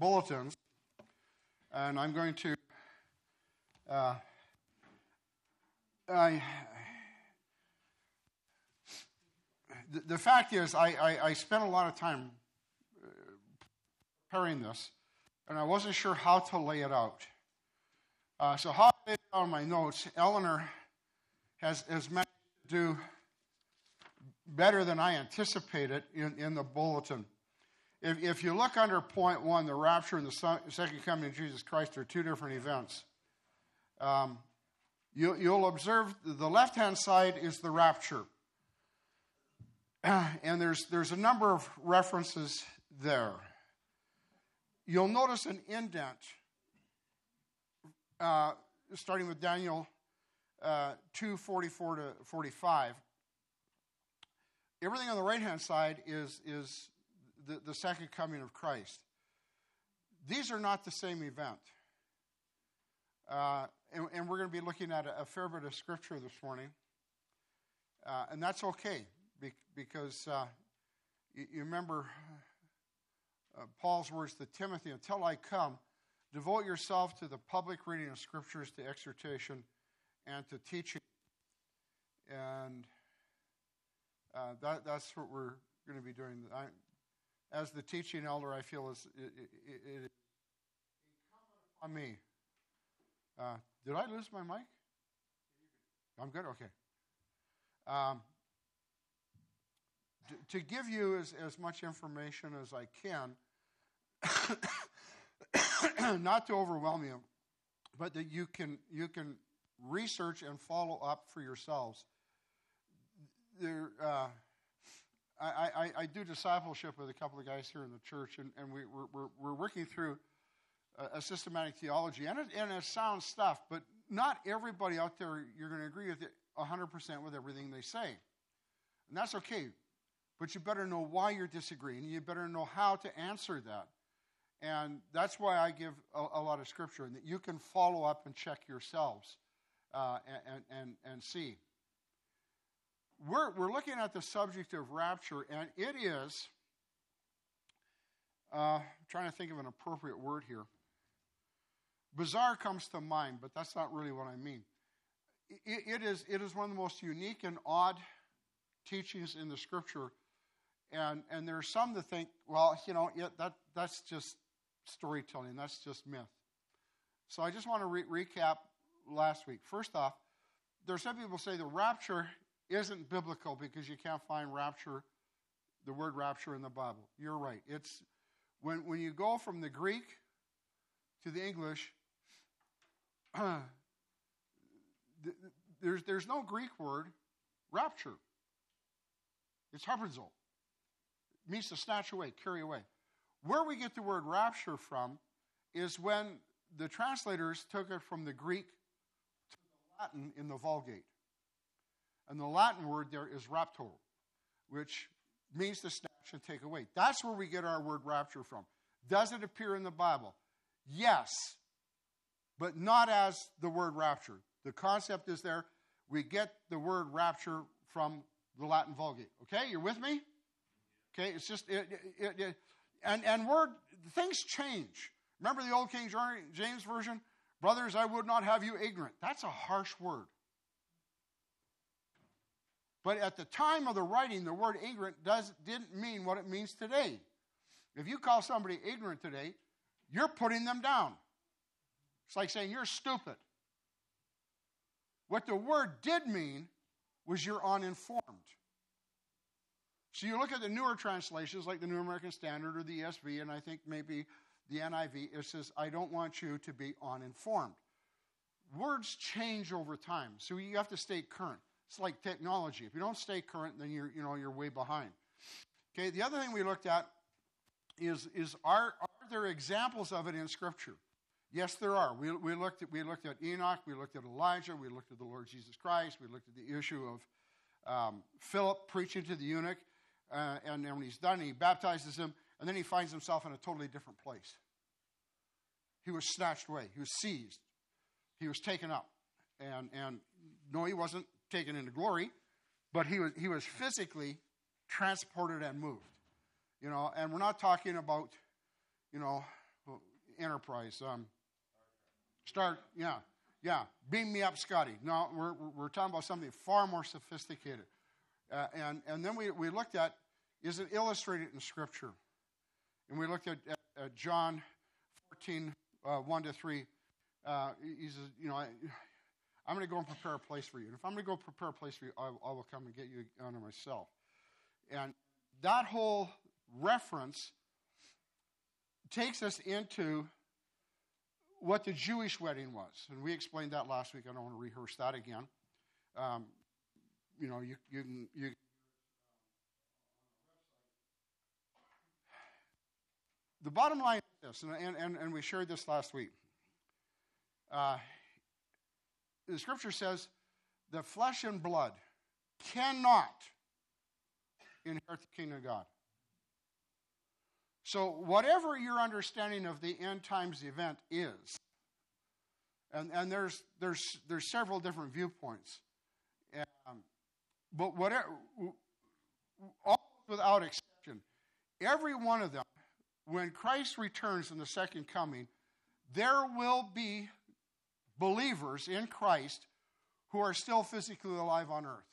bulletins, and I'm going to the fact is I spent a lot of time preparing this, and I wasn't sure how to lay it out. So how I laid it out in my notes, Eleanor has managed to do better than I anticipated in the bulletin. If you look under point 1, the rapture and the second coming of Jesus Christ are two different events. You'll observe the left-hand side is the rapture. And there's a number of references there. You'll notice an indent starting with Daniel 2:44 to 45. Everything on the right-hand side is the second coming of Christ. These are not the same event. And we're going to be looking at a fair bit of scripture this morning. And that's okay, because you remember Paul's words to Timothy, until I come, devote yourself to the public reading of scriptures, to exhortation, and to teaching. And that's what we're going to be doing. As the teaching elder, I feel it incumbent upon me. Did I lose my mic? I'm good? Okay. To give you as much information as I can, not to overwhelm you, but that you can research and follow up for yourselves. I do discipleship with a couple of guys here in the church, and we're working through a systematic theology, and it's sound stuff, but not everybody out there, you're going to agree with it 100% with everything they say. And that's okay, but you better know why you're disagreeing. You better know how to answer that. And that's why I give a lot of scripture, and that you can follow up and check yourselves and see. We're looking at the subject of rapture, and it is, I'm trying to think of an appropriate word here. Bizarre comes to mind, but that's not really what I mean. It is one of the most unique and odd teachings in the scripture, and there are some that think, well, that's just storytelling, that's just myth. So I just want to recap last week. First off, there are some people who say the rapture isn't biblical because you can't find the word rapture in the Bible. You're right. It's when you go from the Greek to the English, there's no Greek word rapture. It's harpazo. It means to snatch away, carry away. Where we get the word rapture from is when the translators took it from the Greek to the Latin in the Vulgate. And the Latin word there is rapto, which means to snatch and take away. That's where we get our word rapture from. Does it appear in the Bible? Yes, but not as the word rapture. The concept is there. We get the word rapture from the Latin Vulgate. Okay, you're with me? Okay, it's just, and things change. Remember the old King James Version? Brothers, I would not have you ignorant. That's a harsh word. But at the time of the writing, the word ignorant didn't mean what it means today. If you call somebody ignorant today, you're putting them down. It's like saying you're stupid. What the word did mean was you're uninformed. So you look at the newer translations like the New American Standard or the ESV, and I think maybe the NIV, it says, I don't want you to be uninformed. Words change over time, so you have to stay current. It's like technology. If you don't stay current, then you're way behind. Okay, the other thing we looked at is are there examples of it in Scripture? Yes, there are. We looked at Enoch, we looked at Elijah, we looked at the Lord Jesus Christ, we looked at the issue of Philip preaching to the eunuch, and then when he's done, he baptizes him, and then he finds himself in a totally different place. He was snatched away. He was seized. He was taken up. And no, he wasn't taken into glory, but he was physically transported and moved. And we're not talking about, Enterprise. Beam me up, Scotty. No, we're talking about something far more sophisticated. And then we looked at, is it illustrated in Scripture? And we looked at John 14, 1 to 3. He says, I'm going to go and prepare a place for you. And if I'm going to go prepare a place for you, I will come and get you unto myself. And that whole reference takes us into what the Jewish wedding was. And we explained that last week. I don't want to rehearse that again. You the bottom line is this, and we shared this last week. The Scripture says that flesh and blood cannot inherit the kingdom of God. So whatever your understanding of the end times event is, and there's several different viewpoints, but whatever, all without exception, every one of them, when Christ returns in the second coming, there will be believers in Christ who are still physically alive on earth.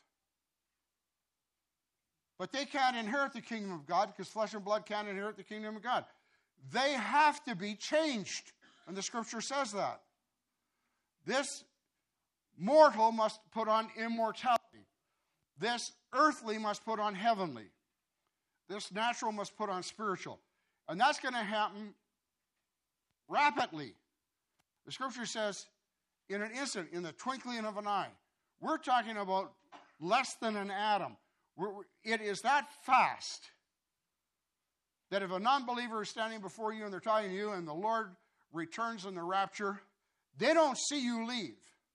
But they can't inherit the kingdom of God because flesh and blood can't inherit the kingdom of God. They have to be changed. And the Scripture says that. This mortal must put on immortality. This earthly must put on heavenly. This natural must put on spiritual. And that's going to happen rapidly. The Scripture says, in an instant, in the twinkling of an eye. We're talking about less than an atom. It is that fast that if a non-believer is standing before you and they're talking to you and the Lord returns in the rapture, they don't see you leave.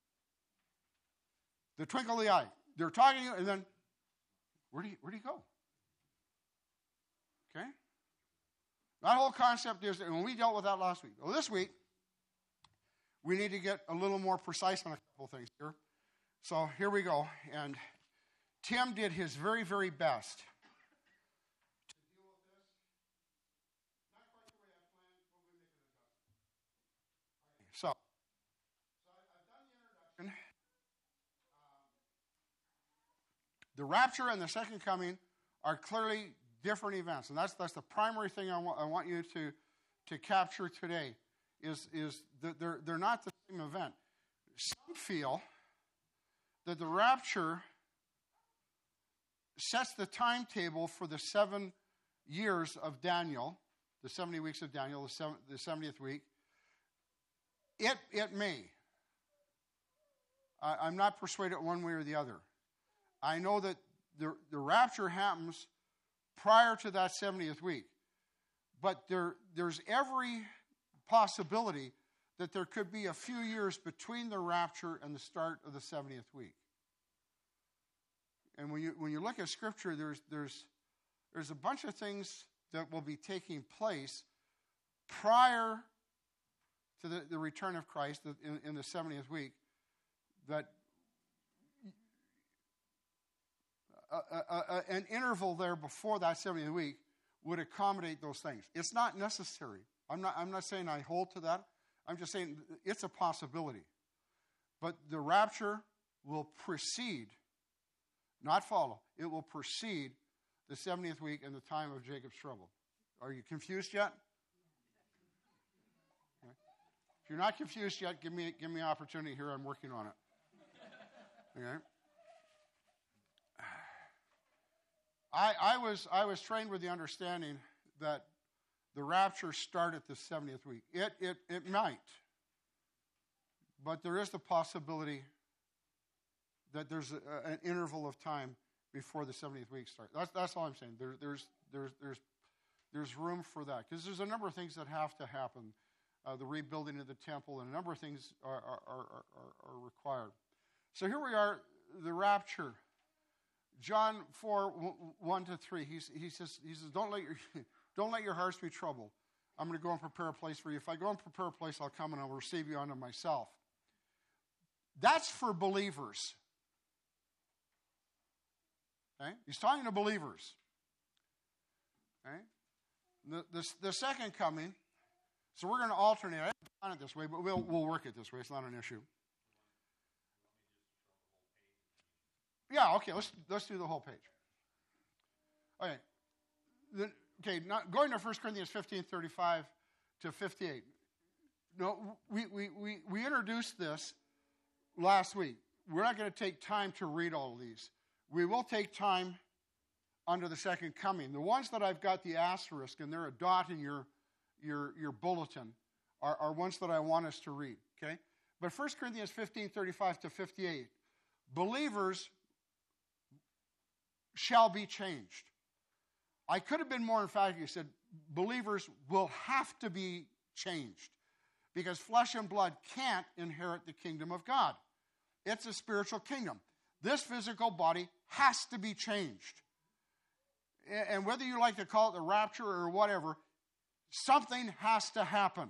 The twinkle of the eye. They're talking to you and then, where do you go? Okay? That whole concept is, and we dealt with that last week. Well, this week, we need to get a little more precise on a couple things here. So here we go. And Tim did his very, very best to deal with this. Not quite the way I planned, but we make an adjustment. So I've done the introduction. The rapture and the second coming are clearly different events. And that's the primary thing I want you to capture today is that they're not the same event. Some feel that the rapture sets the timetable for the 7 years of Daniel, the 70 weeks of Daniel, the 70th week. It may. I'm not persuaded one way or the other. I know that the rapture happens prior to that 70th week. But there's every possibility that there could be a few years between the rapture and the start of the 70th week. And when you look at Scripture, there's a bunch of things that will be taking place prior to the return of Christ in the 70th week that an interval there before that 70th week would accommodate those things. It's not necessary. I'm not saying I hold to that. I'm just saying it's a possibility. But the rapture will precede, not follow. It will precede the 70th week and the time of Jacob's trouble. Are you confused yet? Okay. If you're not confused yet, give me an opportunity here. I'm working on it. Okay. I was trained with the understanding that the rapture started the 70th week. It might, but there is the possibility that there's an interval of time before the 70th week starts. That's all I'm saying. There's room for that because there's a number of things that have to happen. The rebuilding of the temple and a number of things are required. So here we are, the rapture. John 4, 1 to 3, he says, don't let your hearts be troubled. I'm going to go and prepare a place for you. If I go and prepare a place, I'll come and I'll receive you unto myself. That's for believers. Okay? He's talking to believers. Okay? The second coming, So we're going to alternate. I haven't done it this way, but we'll work it this way. It's not an issue. Yeah, okay, let's do the whole page. Okay. Going to 1 Corinthians 15:35 to 58. No, we introduced this last week. We're not going to take time to read all of these. We will take time under the second coming. The ones that I've got the asterisk and they're a dot in your bulletin are ones that I want us to read. Okay, but 1 Corinthians 15:35 to 58, believers shall be changed. I could have been more emphatic. He said, believers will have to be changed because flesh and blood can't inherit the kingdom of God. It's a spiritual kingdom. This physical body has to be changed. And whether you like to call it the rapture or whatever, something has to happen.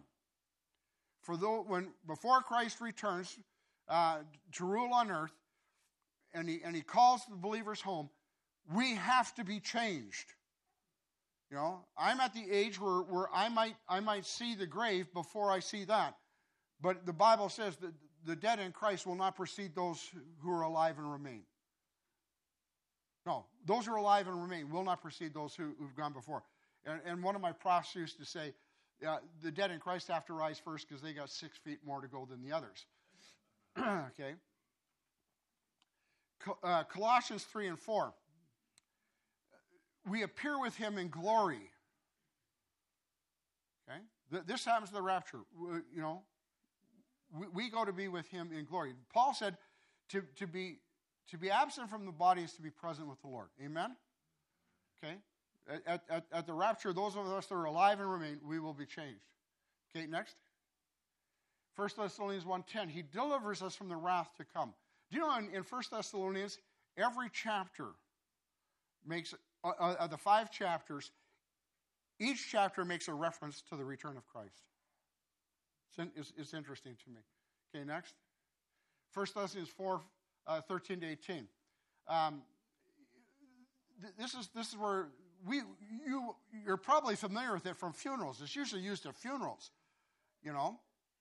Before Christ returns to rule on earth, and he calls the believers home, we have to be changed. You know, I'm at the age where I might see the grave before I see that. But the Bible says that the dead in Christ will not precede those who are alive and remain. No, those who are alive and remain will not precede those who've gone before. And one of my profs used to say, the dead in Christ have to rise first because they got 6 feet more to go than the others. Okay. Colossians 3 and 4. We appear with him in glory. Okay? This happens to the rapture. You know, we go to be with him in glory. Paul said to be absent from the body is to be present with the Lord. Amen? Okay? At the rapture, those of us that are alive and remain, we will be changed. Okay, next. 1 Thessalonians 1:10, he delivers us from the wrath to come. Do you know in 1 Thessalonians, every chapter makes, of the 5 chapters, each chapter makes a reference to the return of Christ. It's interesting to me. Okay, next. 1 Thessalonians 4:13 to 18. This is where you're probably familiar with it from funerals. It's usually used at funerals, you know.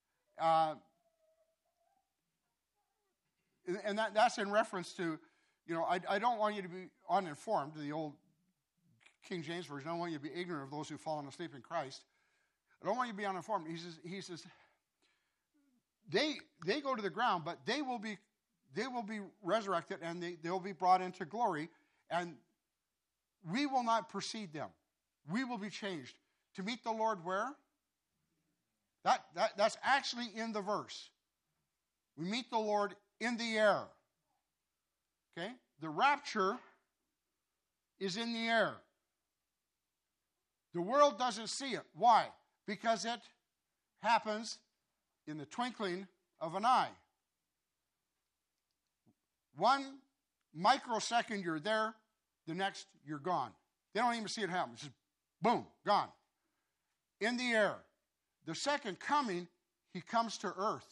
And that's in reference to, you know, I don't want you to be uninformed, the old King James Version. I don't want you to be ignorant of those who've fallen asleep in Christ. I don't want you to be uninformed. He says they go to the ground, but they will be resurrected and they'll be brought into glory, and we will not precede them. We will be changed to meet the Lord where? That's actually in the verse. We meet the Lord in the air. Okay? The rapture is in the air. The world doesn't see it. Why? Because it happens in the twinkling of an eye. 1 microsecond you're there, the next you're gone. They don't even see it happen. It's just boom, gone. In the air. The second coming, he comes to earth.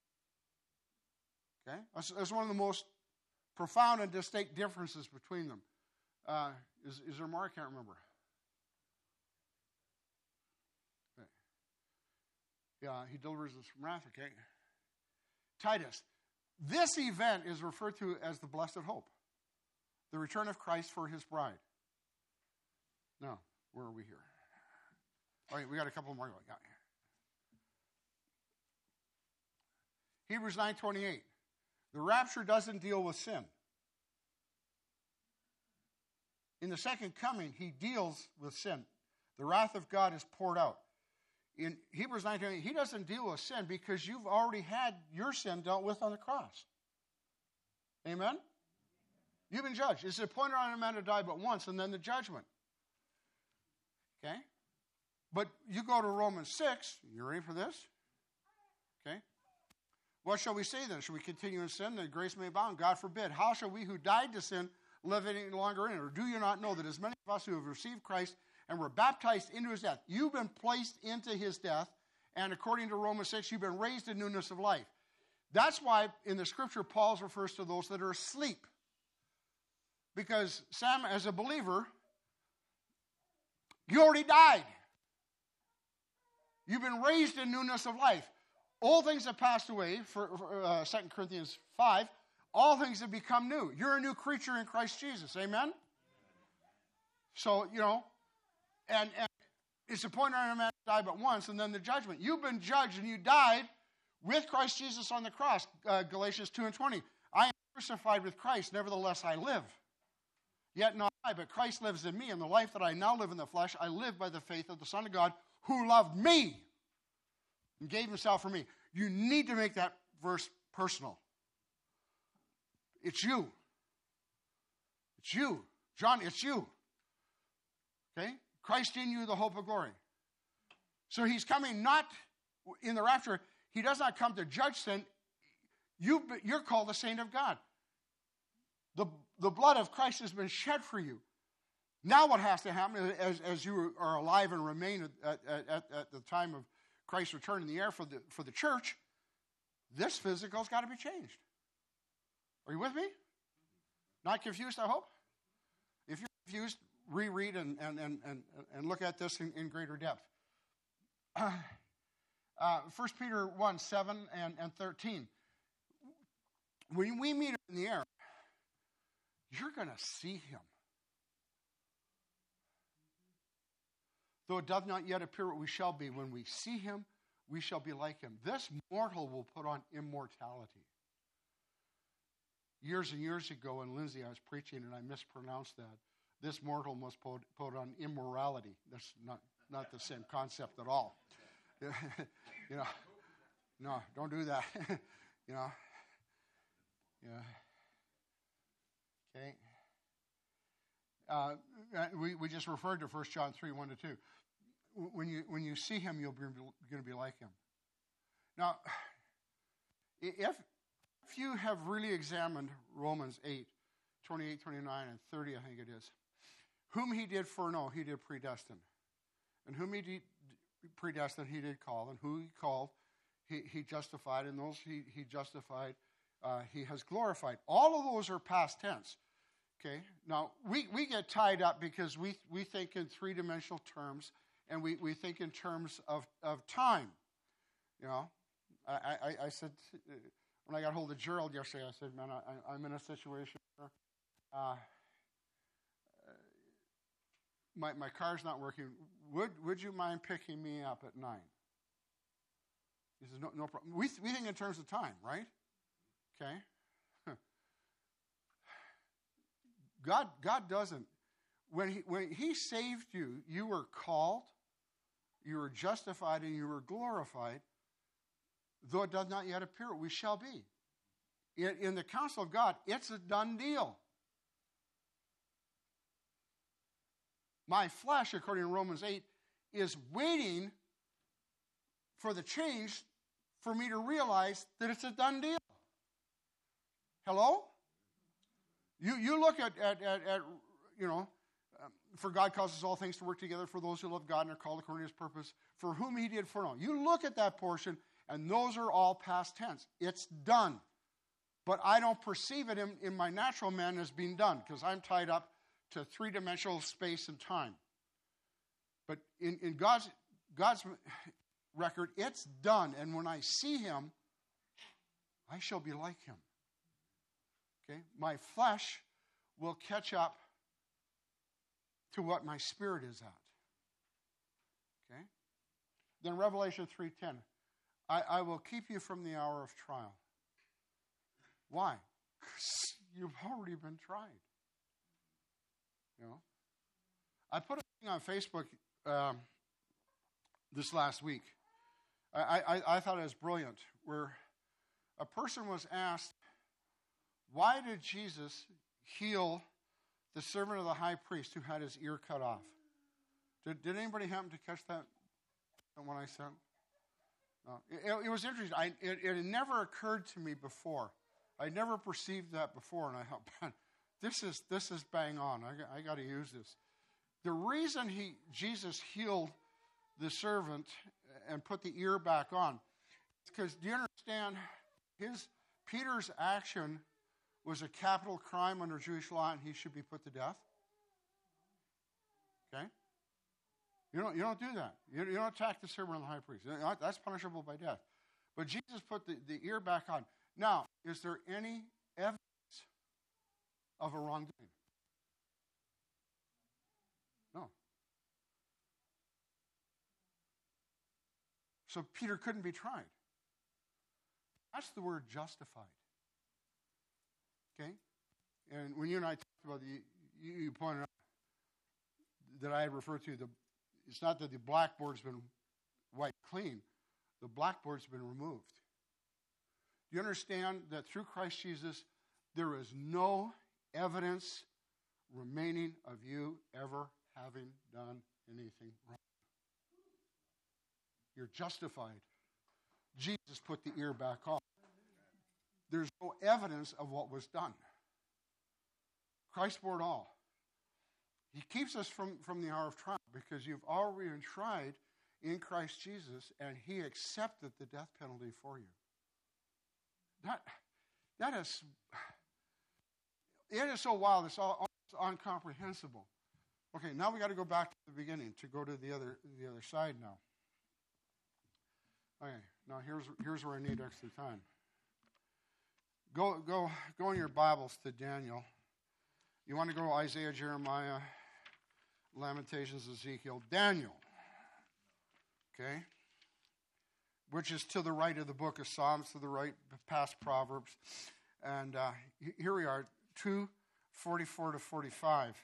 Okay? That's one of the most profound and distinct differences between them. Is there more? I can't remember. Okay. Yeah, he delivers us from wrath. Okay. Titus. This event is referred to as the blessed hope. The return of Christ for his bride. Now, where are we here? All right, we got a couple more. Yeah. Hebrews 9:28. The rapture doesn't deal with sin. In the second coming, he deals with sin. The wrath of God is poured out. In Hebrews 9:28, he doesn't deal with sin because you've already had your sin dealt with on the cross. Amen? You've been judged. It's appointed on a man to die but once, and then the judgment. Okay? But you go to Romans 6. You ready for this? Okay? What shall we say then? Shall we continue in sin that grace may abound? God forbid. How shall we who died to sin live any longer in it? Or do you not know that as many of us who have received Christ and were baptized into his death, you've been placed into his death, and according to Romans 6, you've been raised in newness of life. That's why in the scripture, Paul refers to those that are asleep. Because, Sam, as a believer, you already died. You've been raised in newness of life. Old things have passed away, for 2 Corinthians 5. All things have become new. You're a new creature in Christ Jesus. Amen? So, and it's appointed unto man to die but once, and then the judgment. You've been judged, and you died with Christ Jesus on the cross. Galatians 2:20. I am crucified with Christ, nevertheless I live. Yet not I, but Christ lives in me, and the life that I now live in the flesh, I live by the faith of the Son of God, who loved me and gave himself for me. You need to make that verse personal. It's you. It's you. John, it's you. Okay? Christ in you, the hope of glory. So he's coming not in the rapture. He does not come to judge sin. You're called the saint of God. The blood of Christ has been shed for you. Now what has to happen as you are alive and remain at the time of Christ's return in the air for the church, this physical's got to be changed. Are you with me? Not confused, I hope? If you're confused, reread and look at this in greater depth. 1 Peter 1, 7 and 13. When we meet him in the air, you're going to see him. Though it doth not yet appear what we shall be, when we see him, we shall be like him. This mortal will put on immortality. Years and years ago in Lindsay, I was preaching and I mispronounced that. This mortal must put on immorality. That's not the same concept at all. No, don't do that. Yeah. Okay. We just referred to 1 John 3, 1 to 2. When you see him, you're going to be like him. Now, if you have really examined Romans 8, 28, 29, and 30, I think it is, whom he did foreknow, he did predestine. And whom he did predestined, he did call. And who he called, he justified. And those he justified, he has glorified. All of those are past tense. Okay? Now, we get tied up because we think in three-dimensional terms, and we think in terms of time. I said, when I got hold of Gerald yesterday, I said, man, I'm in a situation where my car's not working. Would you mind picking me up at 9? He says, no problem. We think in terms of time, right? Okay? God doesn't. When he saved you, you were called, you were justified, and you were glorified. Though it does not yet appear what we shall be. In the counsel of God, it's a done deal. My flesh, according to Romans 8, is waiting for the change for me to realize that it's a done deal. Hello? You look at for God causes all things to work together for those who love God and are called according to his purpose, for whom he did foreknow. You look at that portion, and those are all past tense. It's done. But I don't perceive it in my natural man as being done, because I'm tied up to three-dimensional space and time. But in God's record, it's done. And when I see him, I shall be like him. Okay? My flesh will catch up to what my spirit is at. Okay? Then Revelation 3:10. I will keep you from the hour of trial. Why? Because you've already been tried. I put a thing on Facebook this last week. I thought it was brilliant, where a person was asked, why did Jesus heal the servant of the high priest who had his ear cut off? Did anybody happen to catch that when I sent? No. It was interesting. It had never occurred to me before. I'd never perceived that before, and I thought, man, this is bang on. I got to use this. The reason Jesus healed the servant and put the ear back on is because, do you understand, Peter's action was a capital crime under Jewish law, and he should be put to death. Okay? You don't do that. You don't attack the servant of the high priest. That's punishable by death. But Jesus put the ear back on. Now, is there any evidence of a wrongdoing? No. So Peter couldn't be tried. That's the word justified. Okay? And when you and I talked about you pointed out that I had referred to, it's not that the blackboard's been wiped clean. The blackboard's been removed. Do you understand that through Christ Jesus, there is no evidence remaining of you ever having done anything wrong? You're justified. Jesus put the ear back on. There's no evidence of what was done. Christ bore it all. He keeps us from the hour of trial because you've already been tried in Christ Jesus, and he accepted the death penalty for you. That is, it is so wild. It's almost incomprehensible. Okay, now we got to go back to the beginning to go to the other side now. Okay, now here's where I need extra time. Go in your Bibles to Daniel. You want to go Isaiah, Jeremiah, Lamentations, Ezekiel, Daniel. Okay? Which is to the right of the book of Psalms, to the right past Proverbs. And here we are, 2:44 to 45.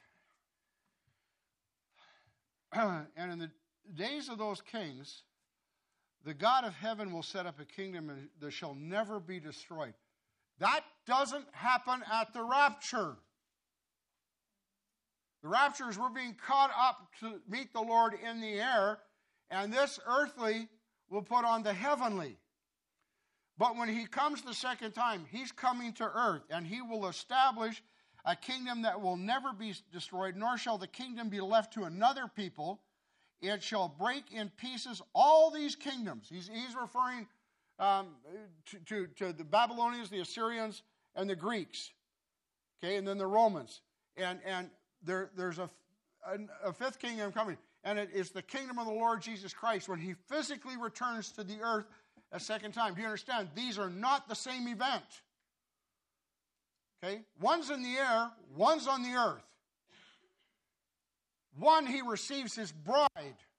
And in the days of those kings, the God of heaven will set up a kingdom that shall never be destroyed. That doesn't happen at the rapture. The rapture is we're being caught up to meet the Lord in the air, and this earthly will put on the heavenly. But when he comes the second time, he's coming to earth, and he will establish a kingdom that will never be destroyed, nor shall the kingdom be left to another people. It shall break in pieces all these kingdoms. He's referring to the Babylonians, the Assyrians, and the Greeks. Okay, and then the Romans. And there's a fifth kingdom coming. And it is the kingdom of the Lord Jesus Christ when he physically returns to the earth a second time. Do you understand? These are not the same event. Okay? One's in the air, one's on the earth. One, he receives his bride.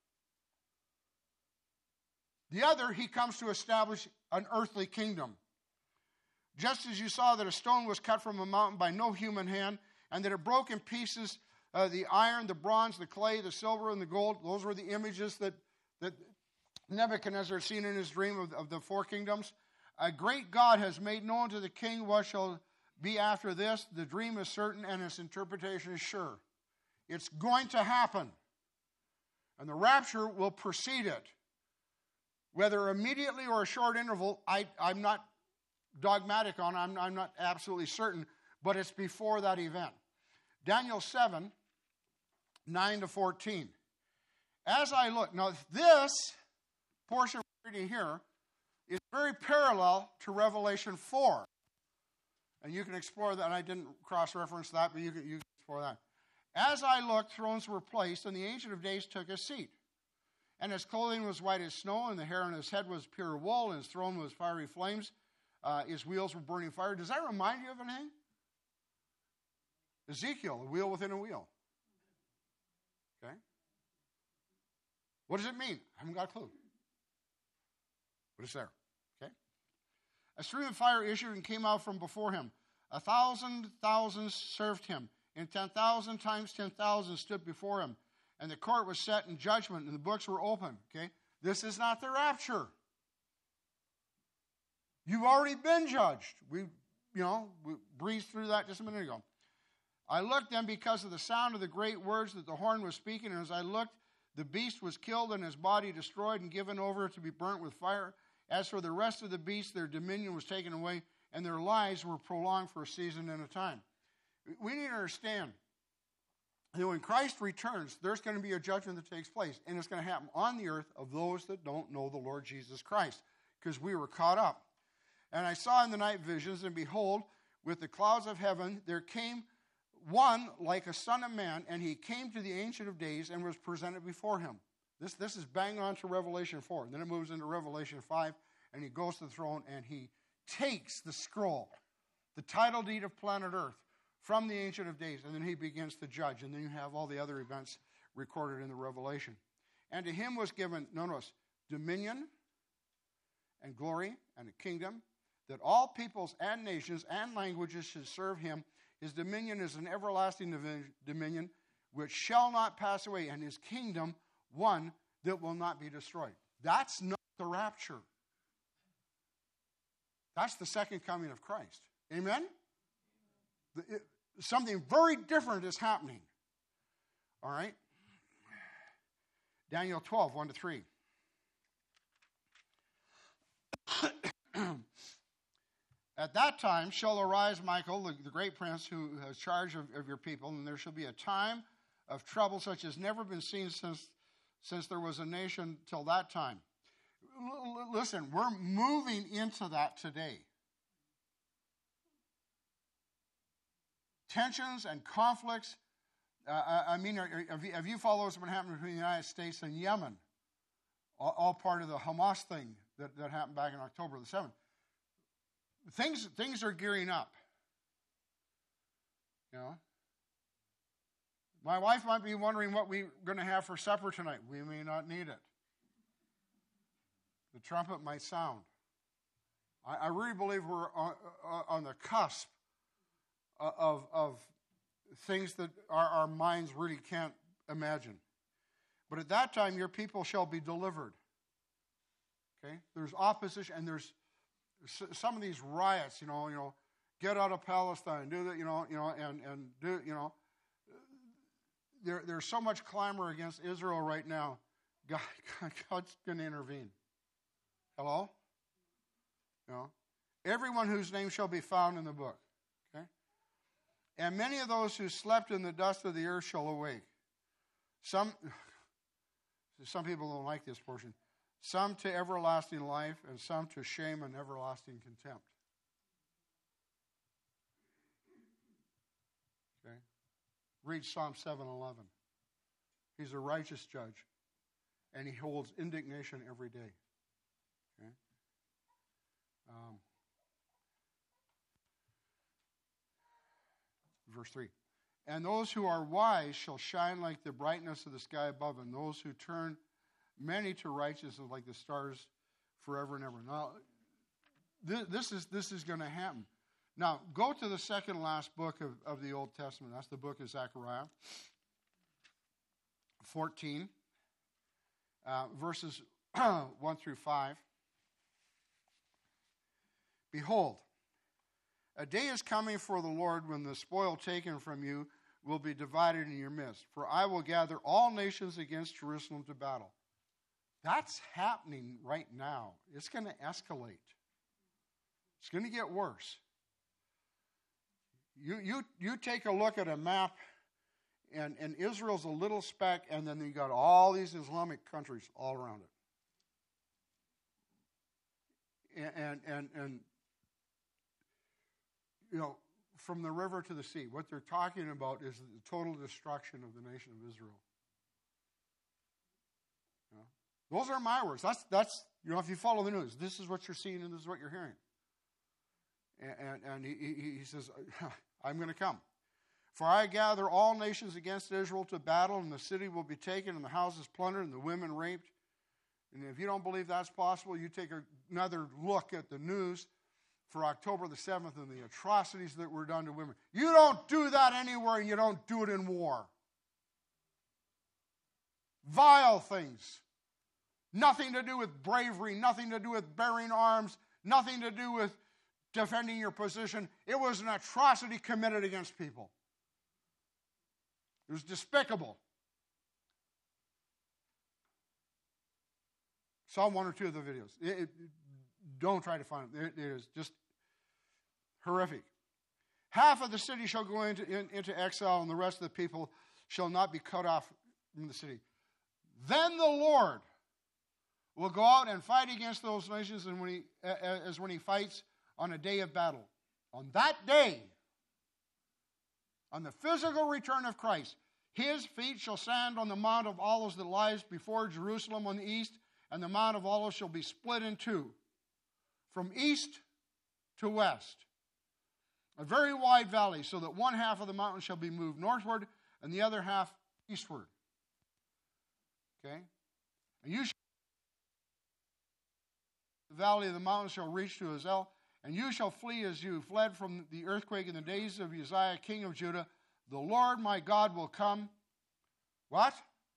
The other, he comes to establish an earthly kingdom. Just as you saw that a stone was cut from a mountain by no human hand, and that it broke in pieces the iron, the bronze, the clay, the silver, and the gold. Those were the images that Nebuchadnezzar had seen in his dream of the four kingdoms. A great God has made known to the king what shall be after this. The dream is certain, and its interpretation is sure. It's going to happen. And the rapture will precede it. Whether immediately or a short interval, I'm not dogmatic on, I'm not absolutely certain, but it's before that event. Daniel 7, 9 to 14. As I look, now this portion we're reading here is very parallel to Revelation 4. And you can explore that. I didn't cross-reference that, but you can explore that. As I looked, thrones were placed, and the Ancient of Days took his seat. And his clothing was white as snow, and the hair on his head was pure wool, and his throne was fiery flames. His wheels were burning fire. Does that remind you of anything? Ezekiel, a wheel within a wheel. Okay? What does it mean? I haven't got a clue. But it's there. Okay? A stream of fire issued and came out from before him. 1,000 thousands served him, and 10,000 times 10,000 stood before him. And the court was set in judgment, and the books were open. Okay? This is not the rapture. You've already been judged. We breezed through that just a minute ago. I looked then because of the sound of the great words that the horn was speaking, and as I looked, the beast was killed and his body destroyed and given over to be burnt with fire. As for the rest of the beasts, their dominion was taken away, and their lives were prolonged for a season and a time. We need to understand that when Christ returns, there's going to be a judgment that takes place, and it's going to happen on the earth of those that don't know the Lord Jesus Christ, because we were caught up. And I saw in the night visions, and behold, with the clouds of heaven, there came one like a son of man, and he came to the Ancient of Days and was presented before him. This is bang on to Revelation 4. And then it moves into Revelation 5, and he goes to the throne, and he takes the scroll, the title deed of planet Earth, from the Ancient of Days, and then he begins to judge. And then you have all the other events recorded in the Revelation. And to him was given, notice, dominion and glory and a kingdom, that all peoples and nations and languages should serve him. His dominion is an everlasting dominion which shall not pass away, and his kingdom one that will not be destroyed. That's not the rapture. That's the second coming of Christ. Amen? Something very different is happening. All right? Daniel 12, 1-3. At that time shall arise Michael, the great prince, who has charge of your people, and there shall be a time of trouble such as never been seen since there was a nation till that time. Listen, we're moving into that today. Tensions and conflicts. Have you followed what's been happening between the United States and Yemen? All part of the Hamas thing that happened back in October the 7th. Things are gearing up. You know? My wife might be wondering what we're going to have for supper tonight. We may not need it. The trumpet might sound. I really believe we're on the cusp of things that our minds really can't imagine. But at that time, your people shall be delivered. Okay? There's opposition, and there's some of these riots, get out of Palestine, do that, and do, There's so much clamor against Israel right now. God's going to intervene. Hello? Everyone whose name shall be found in the book. Okay? And many of those who slept in the dust of the earth shall awake. Some people don't like this portion. Some to everlasting life, and some to shame and everlasting contempt. Okay? Read Psalm 7:11. He's a righteous judge, and he holds indignation every day. Okay? Verse 3. And those who are wise shall shine like the brightness of the sky above, and those who turn many to righteousness like the stars forever and ever. Now, this is going to happen. Now, go to the second last book of the Old Testament. That's the book of Zechariah. 14, verses 1-5. Behold, a day is coming for the Lord when the spoil taken from you will be divided in your midst. For I will gather all nations against Jerusalem to battle. That's happening right now. It's going to escalate. It's going to get worse. You take a look at a map, and Israel's a little speck, and then you got all these Islamic countries all around it. And from the river to the sea, what they're talking about is the total destruction of the nation of Israel. Those are my words. That's if you follow the news, this is what you're seeing and this is what you're hearing. And he says, I'm going to come. For I gather all nations against Israel to battle, and the city will be taken, and the houses plundered, and the women raped. And if you don't believe that's possible, you take another look at the news for October the 7th and the atrocities that were done to women. You don't do that anywhere, and you don't do it in war. Vile things. Nothing to do with bravery, nothing to do with bearing arms, nothing to do with defending your position. It was an atrocity committed against people. It was despicable. Saw one or two of the videos. Don't try to find it. It is just horrific. Half of the city shall go into exile, and the rest of the people shall not be cut off from the city. Then the Lord will go out and fight against those nations, and when he fights on a day of battle. On that day, on the physical return of Christ, His feet shall stand on the Mount of Olives that lies before Jerusalem on the east, and the Mount of Olives shall be split in two, from east to west. A very wide valley, so that one half of the mountain shall be moved northward, and the other half eastward. Okay? And you shall, the valley of the mountain shall reach to Hazel, and you shall flee as you fled from the earthquake in the days of Uzziah, king of Judah. The Lord my God will come. What?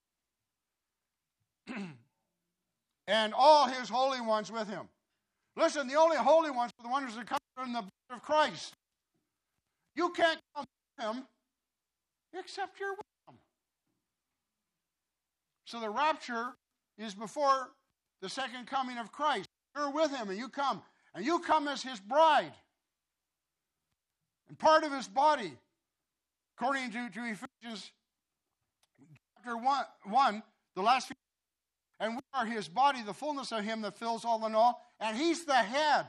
And all his holy ones with him. Listen, the only holy ones are the ones that come in the blood of Christ. You can't come with him except you're with him. So the rapture is before the second coming of Christ. You're with him and you come. And you come as his bride. And part of his body. According to Ephesians chapter 1, the last few, and we are his body, the fullness of him that fills all in all, and he's the head.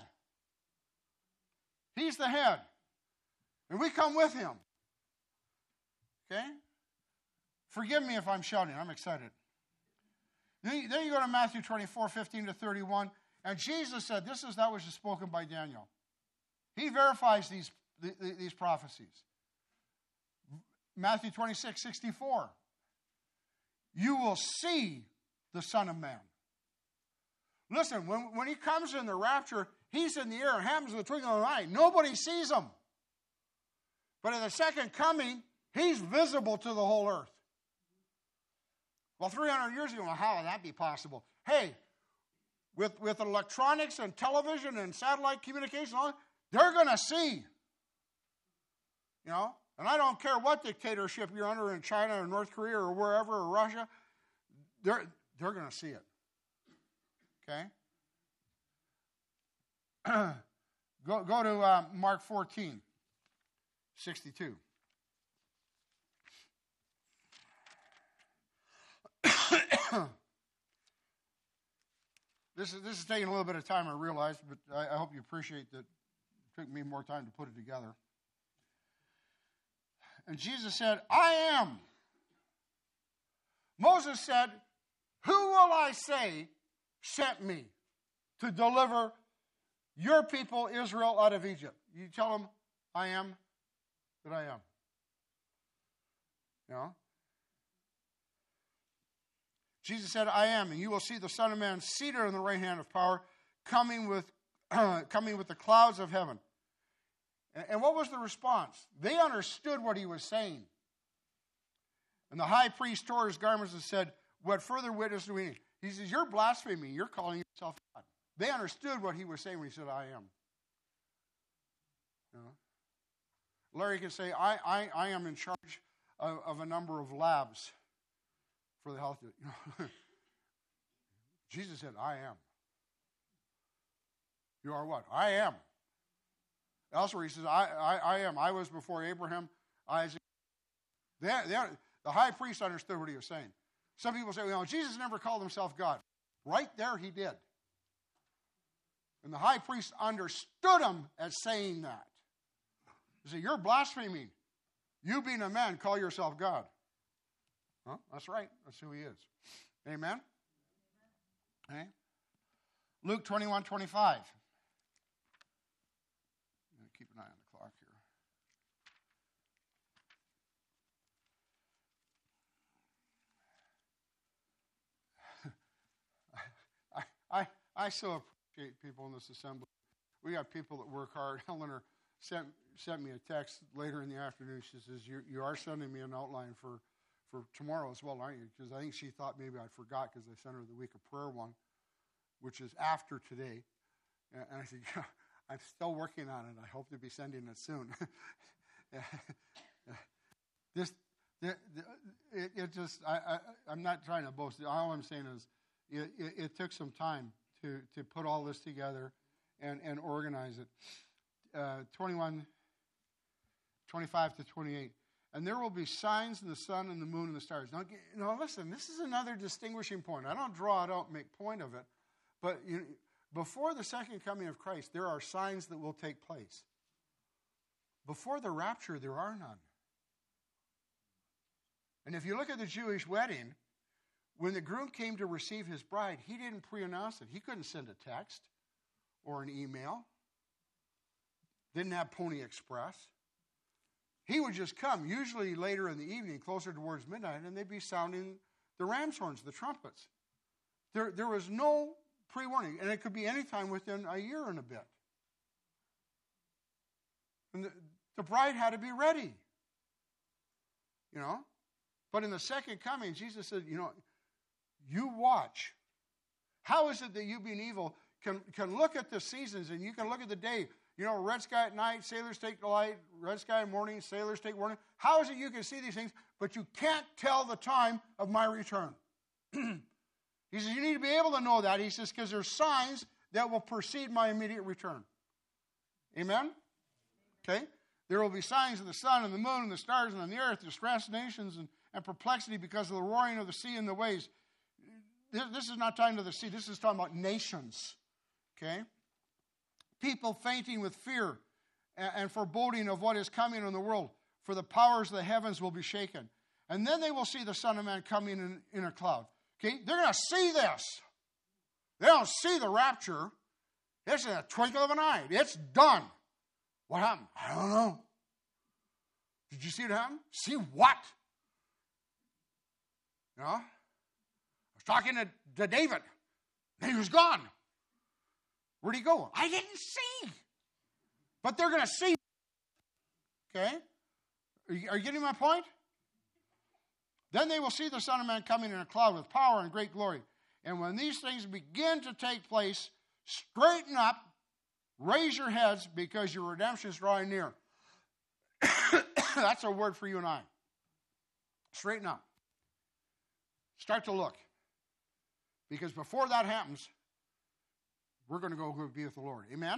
He's the head. And we come with him. Okay? Forgive me if I'm shouting. I'm excited. Then you go to Matthew 24, 15 to 31, and Jesus said, this is that which is spoken by Daniel. He verifies these prophecies. Matthew 26, 64. You will see the Son of Man. Listen, when he comes in the rapture, he's in the air. It happens in the twinkling of an eye. Nobody sees him. But at the second coming, he's visible to the whole earth. Well, 300 years ago, how would that be possible? Hey, with electronics and television and satellite communication, they're going to see. You know? And I don't care what dictatorship you're under in China or North Korea or wherever, or Russia, they're going to see it. Okay? Go to Mark 14, 62. This is taking a little bit of time, I realize, but I hope you appreciate that it took me more time to put it together. And Jesus said, I am. Moses said, who will I say sent me to deliver your people Israel out of Egypt? You tell them, I am that I am. You know? Jesus said, I am, and you will see the Son of Man seated on the right hand of power, coming with the clouds of heaven. And what was the response? They understood what he was saying. And the high priest tore his garments and said, what further witness do we need? He says, you're blaspheming. You're calling yourself God. They understood what he was saying when he said, I am. You know? Larry can say, I am in charge of a number of labs for the health. You know? Jesus said, I am. You are what? I am. Elsewhere, he says, I am. I was before Abraham, Isaac. The high priest understood what he was saying. Some people say, well, Jesus never called himself God. Right there, he did. And the high priest understood him as saying that. He said, you're blaspheming. You being a man, call yourself God. Well, that's right. That's who he is. Amen? Okay. Luke 21, 25. Keep an eye on the clock here. I so appreciate people in this assembly. We got people that work hard. Eleanor sent me a text later in the afternoon. She says, you are sending me an outline for tomorrow as well, aren't you? Because I think she thought maybe I forgot because I sent her the week of prayer one, which is after today. And I said, yeah, I'm still working on it. I hope to be sending it soon. I'm not trying to boast. All I'm saying is it took some time to put all this together and organize it. 21, 25 to 28. And there will be signs in the sun and the moon and the stars. Now listen, this is another distinguishing point. I don't draw it out and make point of it. But before the second coming of Christ, there are signs that will take place. Before the rapture, there are none. And if you look at the Jewish wedding, when the groom came to receive his bride, he didn't pre-announce it. He couldn't send a text or an email. Didn't have Pony Express. He would just come, usually later in the evening, closer towards midnight, and they'd be sounding the ram's horns, the trumpets. There was no pre-warning, and it could be any time within a year and a bit. And the bride had to be ready. You know? But in the second coming, Jesus said, you watch. How is it that you being evil can look at the seasons and you can look at the day? Red sky at night, sailors take delight. Red sky in the morning, sailors take warning. How is it you can see these things, but you can't tell the time of my return? He says, you need to be able to know that. He says, because there's signs that will precede my immediate return. Amen? Okay? There will be signs of the sun and the moon and the stars and on the earth, distress nations and perplexity because of the roaring of the sea and the waves. This is not time to the sea. This is talking about nations. Okay? People fainting with fear and foreboding of what is coming in the world, for the powers of the heavens will be shaken. And then they will see the Son of Man coming in a cloud. Okay? They're going to see this. They don't see the rapture. It's in a twinkle of an eye. It's done. What happened? I don't know. Did you see it happen? See what? I was talking to David. And he was gone. Where'd he go? I didn't see. But they're going to see. Okay? Are you getting my point? Then they will see the Son of Man coming in a cloud with power and great glory. And when these things begin to take place, straighten up, raise your heads, because your redemption is drawing near. That's a word for you and I. Straighten up. Start to look. Because before that happens, we're going to go be with the Lord. Amen?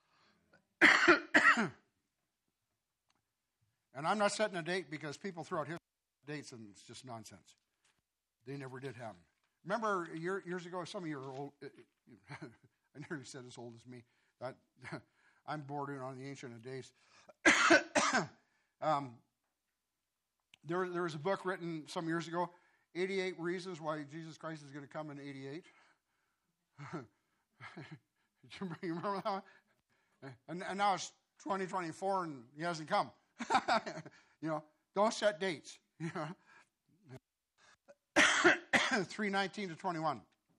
And I'm not setting a date because people throw out his dates and it's just nonsense. They never did happen. Remember years ago, some of you are old. I nearly said as old as me. I'm bordering on the Ancient of Days. There was a book written some years ago, 88 Reasons Why Jesus Christ is going to come in 88. You remember that one? And now it's 2024 and he hasn't come. Don't set dates. 3:19 to 21.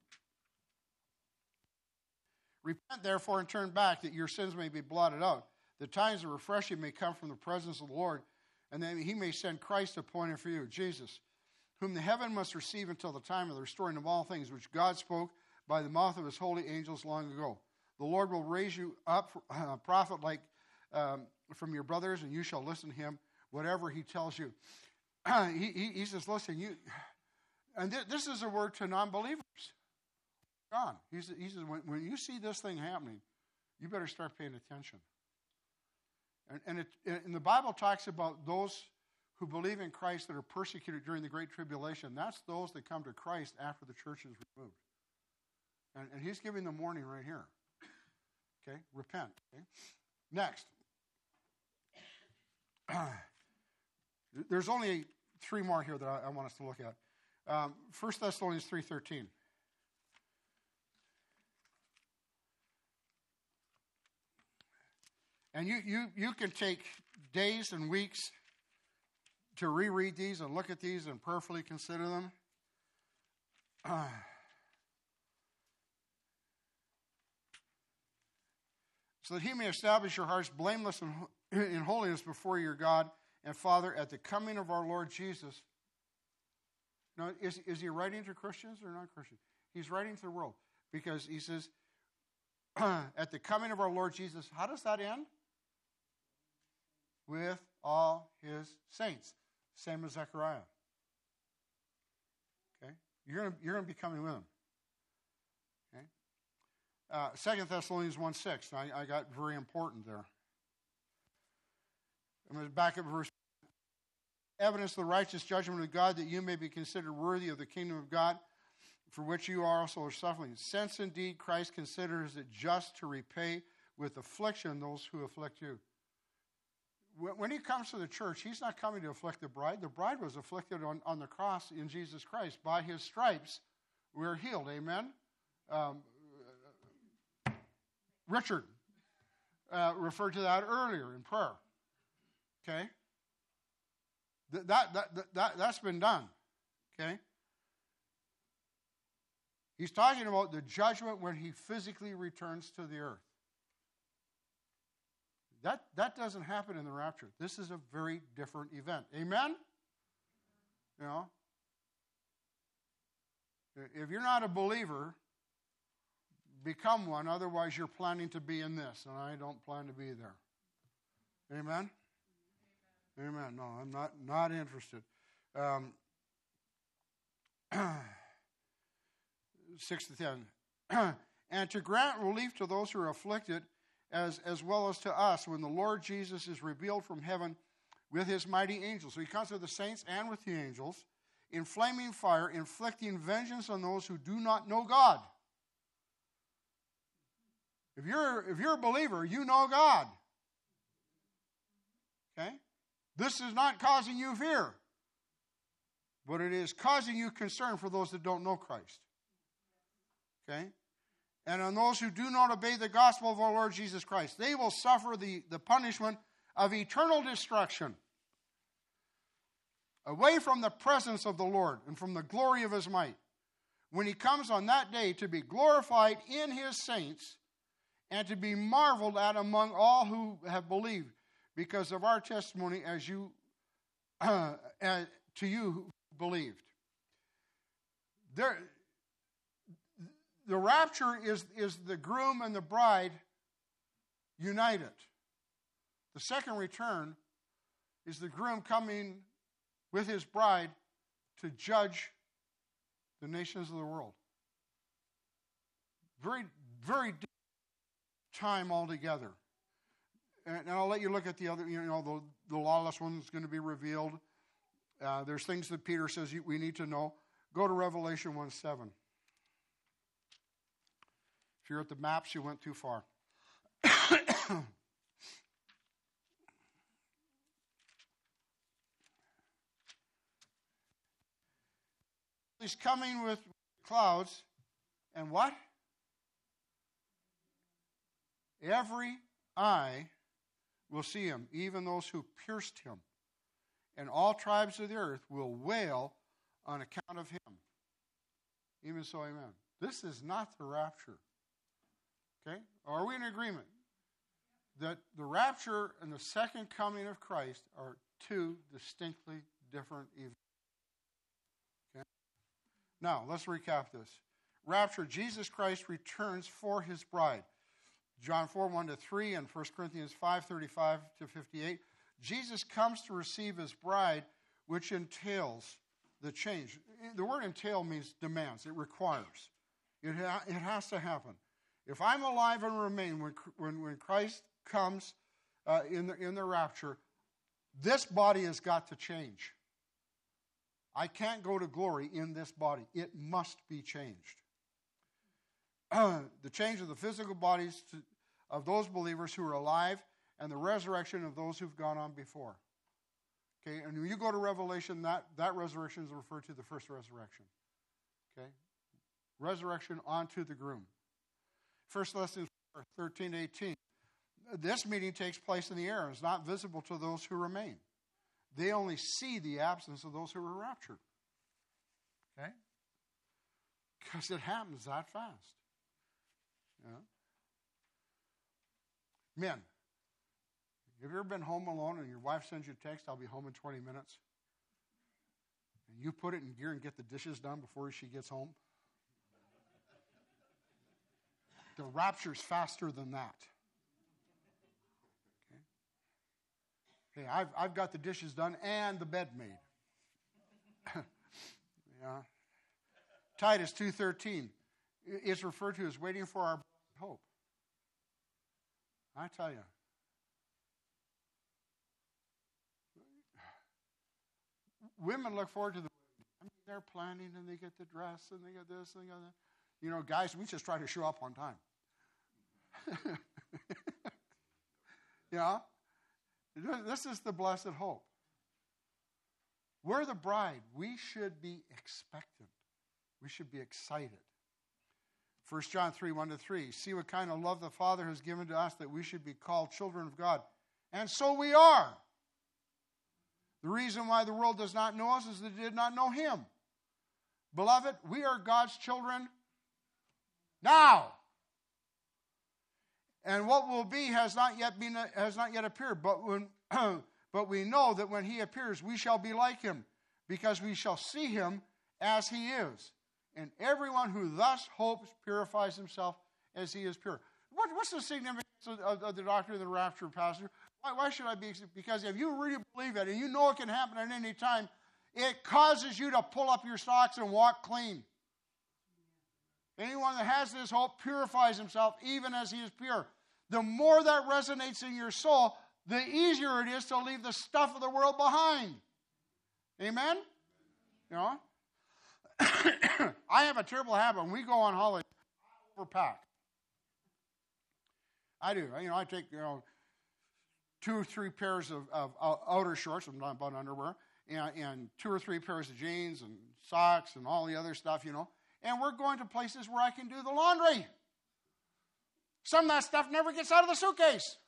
Repent, therefore, and turn back, that your sins may be blotted out. The times of refreshing may come from the presence of the Lord, and then he may send Christ appointed for you, Jesus, whom the heaven must receive until the time of the restoring of all things, which God spoke by the mouth of his holy angels long ago. The Lord will raise you up a prophet like from your brothers, and you shall listen to him, whatever he tells you. He says, listen, and this is a word to non-believers. God, he says, when you see this thing happening, you better start paying attention. And the Bible talks about those who believe in Christ that are persecuted during the Great Tribulation. That's those that come to Christ after the church is removed. And he's giving them warning right here. Okay? Repent. Okay? Next. There's only three more here that I want us to look at. 1 Thessalonians 3:13. And you can take days and weeks to reread these and look at these and prayerfully consider them. So that he may establish your hearts blameless in holiness before your God and Father at the coming of our Lord Jesus. Now, is he writing to Christians or not Christians? He's writing to the world because he says, at the coming of our Lord Jesus, how does that end? With all his saints. Same as Zechariah. Okay? You're going to be coming with him. Okay? 2 Thessalonians 1:6. I got very important there. I'm going to back up verse. Evidence of the righteous judgment of God, that you may be considered worthy of the kingdom of God, for which you also are suffering. Since indeed Christ considers it just to repay with affliction those who afflict you. when he comes to the church, he's not coming to afflict the bride. The bride was afflicted on the cross in Jesus Christ. By his stripes, we're healed. Amen? Richard referred to that earlier in prayer. Okay? That's been done. Okay? He's talking about the judgment when he physically returns to the earth. That doesn't happen in the rapture. This is a very different event. Amen? You know? If you're not a believer, become one. Otherwise, you're planning to be in this, and I don't plan to be there. Amen? Amen. No, I'm not interested. 6-10. And to grant relief to those who are afflicted, as well as to us, when the Lord Jesus is revealed from heaven with his mighty angels. So he comes with the saints and with the angels, in flaming fire, inflicting vengeance on those who do not know God. If you're a believer, you know God. Okay? This is not causing you fear, but it is causing you concern for those that don't know Christ. Okay? And on those who do not obey the gospel of our Lord Jesus Christ, they will suffer the punishment of eternal destruction, away from the presence of the Lord and from the glory of his might, when he comes on that day to be glorified in his saints and to be marveled at among all who have believed, because of our testimony as you to you who believed. The rapture is the groom and the bride united. The second return is the groom coming with his bride to judge the nations of the world. Very, very different time altogether. And I'll let you look at the other, the lawless one is going to be revealed. There's things that Peter says we need to know. Go to Revelation 1:7. If you're at the maps, you went too far. He's coming with clouds, and what? Every eye will see him, even those who pierced him. And all tribes of the earth will wail on account of him. Even so, amen. This is not the rapture. Okay? Are we in agreement that the rapture and the second coming of Christ are two distinctly different events? Okay? Now, let's recap this. Rapture, Jesus Christ returns for his bride. John 4:1-3 and 1 Corinthians 5:35-58. Jesus comes to receive his bride, which entails the change. The word entail means demands. It requires. It has to happen. If I'm alive and remain when Christ comes in the rapture, this body has got to change. I can't go to glory in this body. It must be changed. The change of the physical bodies of those believers who are alive, and the resurrection of those who've gone on before. Okay, and when you go to Revelation, that resurrection is referred to the first resurrection. Okay, resurrection onto the groom. 1 Thessalonians 13-18. This meeting takes place in the air and is not visible to those who remain. They only see the absence of those who were raptured. Okay? Because it happens that fast. Yeah. Men, have you ever been home alone and your wife sends you a text, I'll be home in 20 minutes? And you put it in gear and get the dishes done before she gets home? The rapture's faster than that. Okay, I've got the dishes done and the bed made. Yeah. Titus 2:13 is referred to as waiting for our hope. I tell you, women look forward to the wedding. I mean, they're planning and they get the dress and they get this and they get that. You know, guys, we just try to show up on time. Yeah. This is the blessed hope. We're the bride. We should be expectant. We should be excited. 1 John 3, 1-3. See what kind of love the Father has given to us that we should be called children of God. And so we are. The reason why the world does not know us is that it did not know him. Beloved, we are God's children now. And what will be has not yet appeared. But we know that when he appears, we shall be like him, because we shall see him as he is. And everyone who thus hopes purifies himself as he is pure. What's the significance of the doctrine of the rapture, Pastor? Why should I be? Because if you really believe it and you know it can happen at any time, it causes you to pull up your socks and walk clean. Anyone that has this hope purifies himself even as he is pure. The more that resonates in your soul, the easier it is to leave the stuff of the world behind. Amen? You know? I have a terrible habit. When we go on holiday, I overpack. I do. I take, 2 or 3 pairs of outer shorts. I'm not about underwear. And 2 or 3 pairs of jeans and socks and all the other stuff, And we're going to places where I can do the laundry. Some of that stuff never gets out of the suitcase.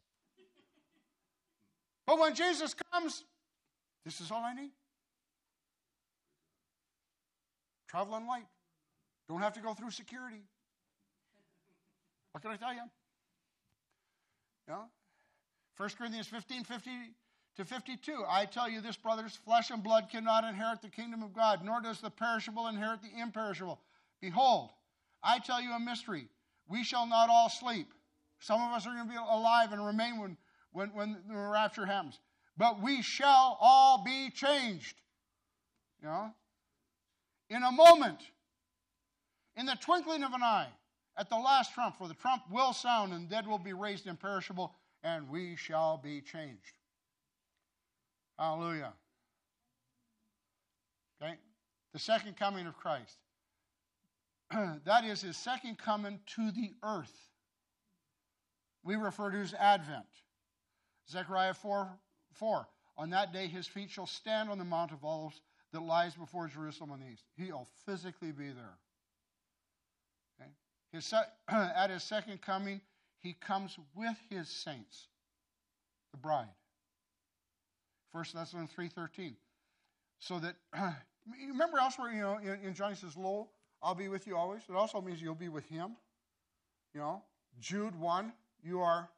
But when Jesus comes, this is all I need. Traveling light. Don't have to go through security. What can I tell you? 1 Corinthians 15, 50-52. I tell you this, brothers, flesh and blood cannot inherit the kingdom of God, nor does the perishable inherit the imperishable. Behold, I tell you a mystery. We shall not all sleep. Some of us are going to be alive and remain when the rapture happens. But we shall all be changed. In a moment, in the twinkling of an eye, at the last trump, for the trump will sound, and dead will be raised imperishable, and we shall be changed. Hallelujah. Okay? The second coming of Christ. That is his second coming to the earth. We refer to as Advent. Zechariah 4:4. On that day his feet shall stand on the Mount of Olives that lies before Jerusalem on the east. He'll physically be there. Okay? At his second coming, he comes with his saints, the bride. 1 Thessalonians 3:13. So that, remember elsewhere, in John he says, lo, I'll be with you always. It also means you'll be with him. Jude 1, you are,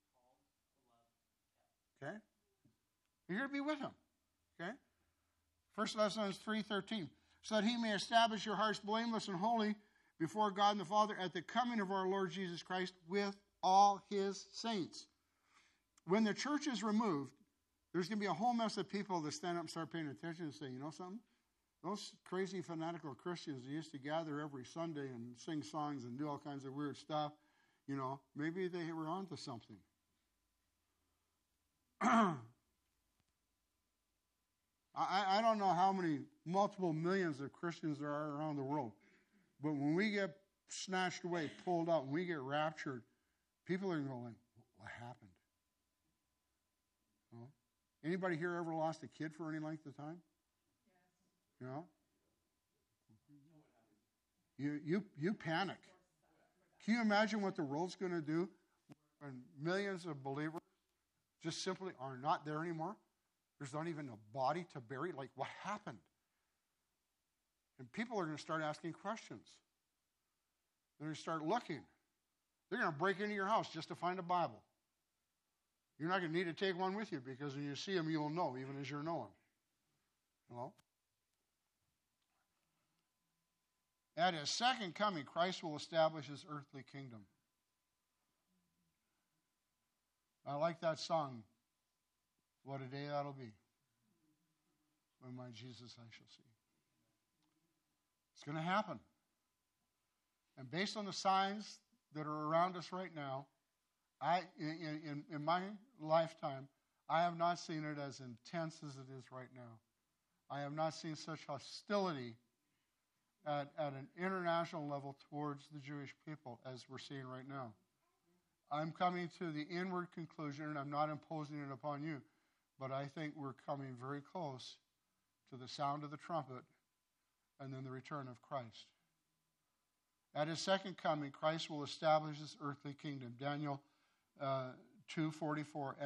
okay? You're going to be with him, okay? 1 Thessalonians 3:13. So that he may establish your hearts blameless and holy before God and the Father at the coming of our Lord Jesus Christ with all his saints. When the church is removed, there's going to be a whole mess of people that stand up and start paying attention and say, you know something? Those crazy fanatical Christians that used to gather every Sunday and sing songs and do all kinds of weird stuff, maybe they were onto something. I don't know how many multiple millions of Christians there are around the world, but when we get snatched away, pulled out, when we get raptured, people are going to go like, what happened? Anybody here ever lost a kid for any length of time? You panic. Can you imagine what the world's going to do when millions of believers just simply are not there anymore? There's not even a body to bury. Like, what happened? And people are going to start asking questions. They're going to start looking. They're going to break into your house just to find a Bible. You're not going to need to take one with you, because when you see them, you'll know, even as you're knowing. At his second coming, Christ will establish his earthly kingdom. I like that song, what a day that'll be, when my Jesus I shall see. It's going to happen. And based on the signs that are around us right now, in my lifetime, I have not seen it as intense as it is right now. I have not seen such hostility at an international level towards the Jewish people as we're seeing right now. I'm coming to the inward conclusion, and I'm not imposing it upon you, But I think we're coming very close to the sound of the trumpet and then the return of Christ. At his second coming, Christ will establish his earthly kingdom. Daniel 2:44.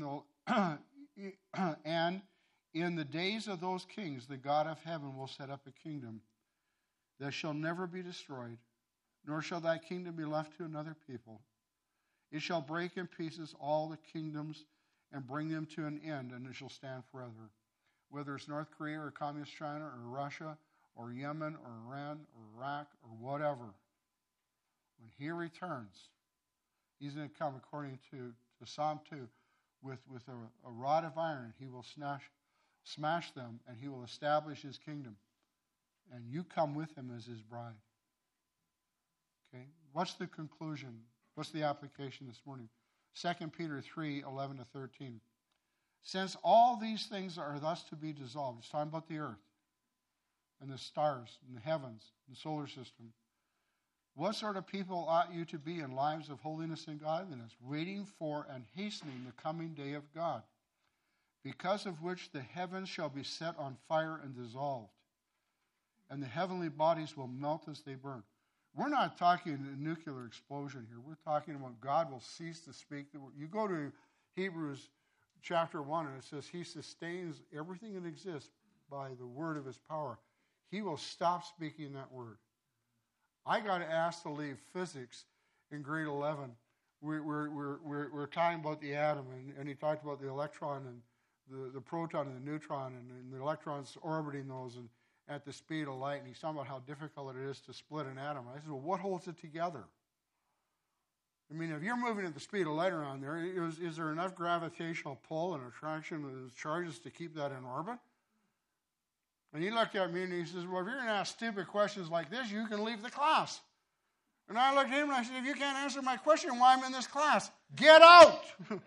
And in the days of those kings, the God of heaven will set up a kingdom that shall never be destroyed, nor shall that kingdom be left to another people. It shall break in pieces all the kingdoms and bring them to an end, and it shall stand forever. Whether it's North Korea or Communist China or Russia or Yemen or Iran or Iraq or whatever, when he returns, he's going to come, according to Psalm 2, with a rod of iron. He will smash them, and he will establish his kingdom. And you come with him as his bride. Okay? What's the conclusion? What's the application this morning? 2 Peter 3:11-13. Since all these things are thus to be dissolved, it's talking about the earth and the stars and the heavens and the solar system, what sort of people ought you to be in lives of holiness and godliness, waiting for and hastening the coming day of God, because of which the heavens shall be set on fire and dissolved, and the heavenly bodies will melt as they burn? We're not talking a nuclear explosion here. We're talking about God will cease to speak the word. You go to Hebrews chapter 1, and it says he sustains everything that exists by the word of his power. He will stop speaking that word. I got asked to leave physics in grade 11. We're talking about the atom, and he talked about the electron and the proton and the neutron and the electrons orbiting those and at the speed of light. And he's talking about how difficult it is to split an atom. I said, well, what holds it together? I mean, if you're moving at the speed of light around there, is there enough gravitational pull and attraction of charges to keep that in orbit? And he looked at me and he says, well, if you're going to ask stupid questions like this, you can leave the class. And I looked at him and I said, if you can't answer my question, why am I in this class? Get out!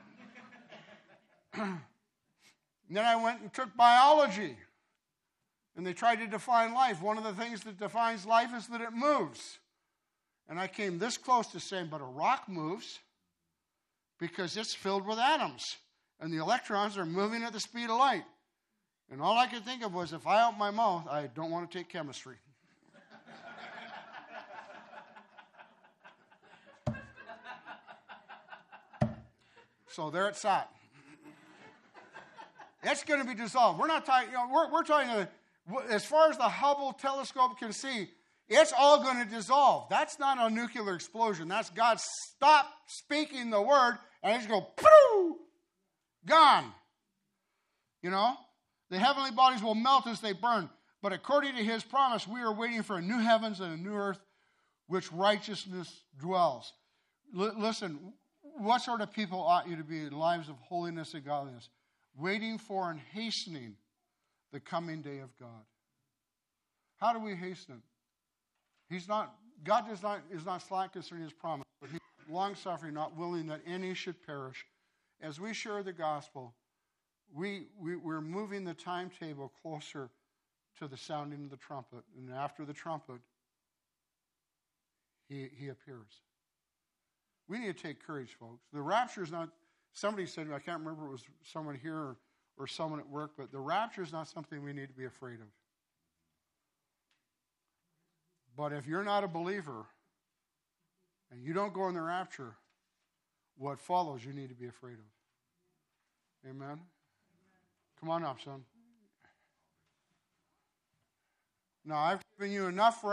And then I went and took biology. And they tried to define life. One of the things that defines life is that it moves. And I came this close to saying, but a rock moves because it's filled with atoms. And the electrons are moving at the speed of light. And all I could think of was, if I open my mouth, I don't want to take chemistry. So there it sat. It's going to be dissolved. We're not talking, we're talking, as far as the Hubble telescope can see, it's all going to dissolve. That's not a nuclear explosion. That's God stop speaking the word, and it's going to go, gone. The heavenly bodies will melt as they burn. But according to his promise, we are waiting for a new heavens and a new earth which righteousness dwells. Listen, what sort of people ought you to be in lives of holiness and godliness? Waiting for and hastening the coming day of God. How do we hasten it? God is not slack concerning his promise, but he's long-suffering, not willing that any should perish. As we share the gospel, we're moving the timetable closer to the sounding of the trumpet. And after the trumpet, he appears. We need to take courage, folks. The rapture is not, somebody said, I can't remember if it was someone here or someone at work, but the rapture is not something we need to be afraid of. But if you're not a believer and you don't go in the rapture, what follows you need to be afraid of. Amen? Come on up, son. Now, I've given you enough